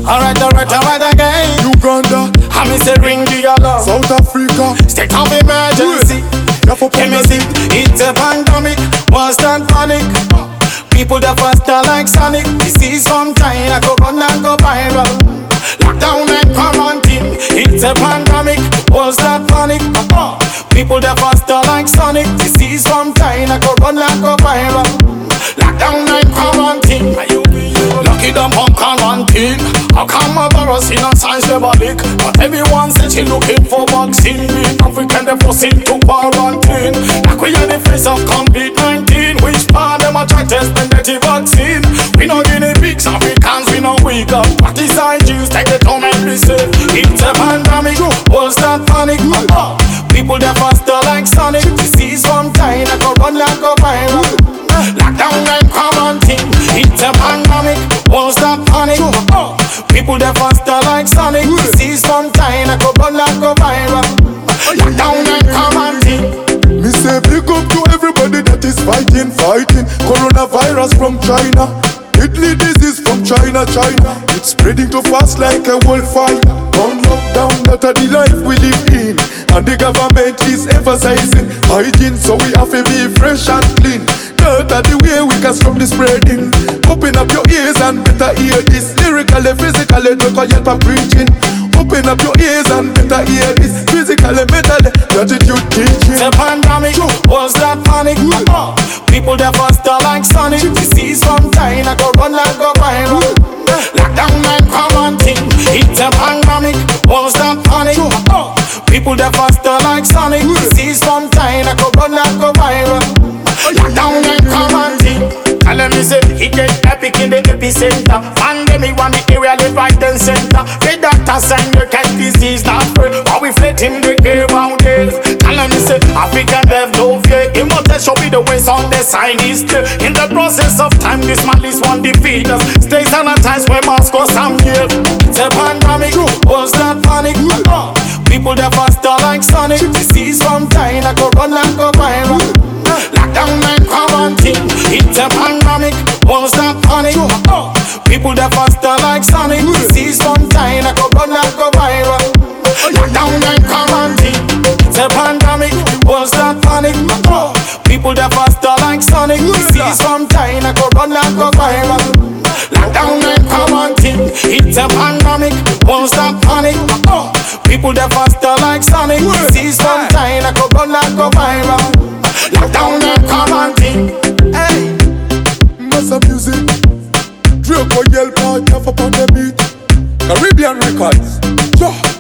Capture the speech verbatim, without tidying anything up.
Alright, alright, alright again. Uganda, I me say ring the alarm. South Africa, State of emergency. yeah, for Let me see, it's a pandemic. Worse than panic. People that faster like Sonic. Disease from China, go run and go viral. Lockdown and quarantine. It's a pandemic. Worse than panic. People that faster like Sonic. Disease from China, go run and go viral. Lockdown and quarantine. Lucky them on quarantine. How come a virus in a science level-ic? But everyone said she looking for vaccine. We African they force into quarantine. Like we are the face of COVID nineteen. Which part them a try test and get the vaccine? We no guinea pigs, Africans we no weaker. What is our Jews take it home and be safe? It's a pandemic, worse than panic. People that faster like Sonic. Disease from China, go run like a viral. Lockdown and quarantine. It's a pandemic, worse than panic. People that faster like Sonic. Disease from China, go run like a viral. Lockdown and quarantine. me say big up to everybody that is fighting, fighting coronavirus from China. Deadly disease from China, China. It's spreading too fast like a wildfire. On lockdown, that are the life we live in. And the government is emphasizing hygiene, so we have to be fresh and clean. That are the way we can stop the spreading. Open up your ears and better hear this. Lyrically, physically, don't call yet for preaching. Open up your ears and better hear this. Physically, mentally, gratitude teaching. It's a pandemic, worse than panic. People that faster like Sonic. Disease from China, go run like a viral. Lockdown and quarantine. It's a pandemic, worse than panic. People that faster like Sonic. Disease from China, go run like a viral. Lockdown and quarantine. Tell them me say it get epic in the epicenter. Pandemic one the area live right in center. The doctor saying you catch disease not free. How we fled him the air round days. Tell them me say African have no fear. Immortal shall be the ways on the sign is clear. In the process of time this man is one defeat us. Stay sanitized where mask or some gear. It's a pandemic, worse than panic. People that faster like Sonic. Disease from China, go run like a viral. Lockdown and quarantine. It's a pandemic, worse than panic. People that faster like Sonic. Disease from China, go run like a viral. Lockdown and quarantine. It's a pandemic, worse than panic. People that faster like Sonic. Disease from China, go run like a viral. Lockdown and quarantine. It's a pandemic, worse than panic. People that faster like Sonic. Disease from China, go run like a viral. Lockdown and quarantine. Hey, massa music. Drake or yell part, half up on the beat. Caribbean Records. Sure.